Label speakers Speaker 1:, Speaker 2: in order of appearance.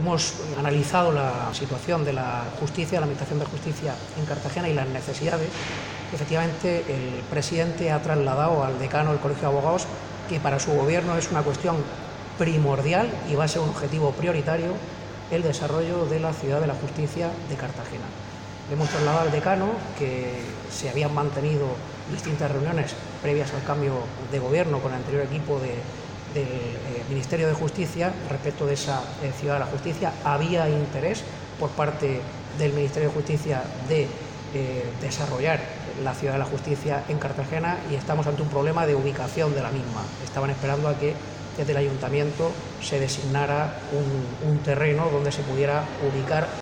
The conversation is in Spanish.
Speaker 1: hemos analizado la situación de la justicia, la Administración de Justicia en Cartagena y las necesidades. Efectivamente, el presidente ha trasladado al decano del Colegio de Abogados que para su gobierno es una cuestión primordial y va a ser un objetivo prioritario el desarrollo de la ciudad de la justicia de Cartagena. Le hemos trasladado al decano que se habían mantenido distintas reuniones previas al cambio de gobierno con el anterior equipo del Ministerio de Justicia respecto de esa ciudad de la justicia. Había interés por parte del Ministerio de Justicia de desarrollar la ciudad de la justicia en Cartagena y estamos ante un problema de ubicación de la misma. Estaban esperando a que desde el ayuntamiento se designara un terreno donde se pudiera ubicar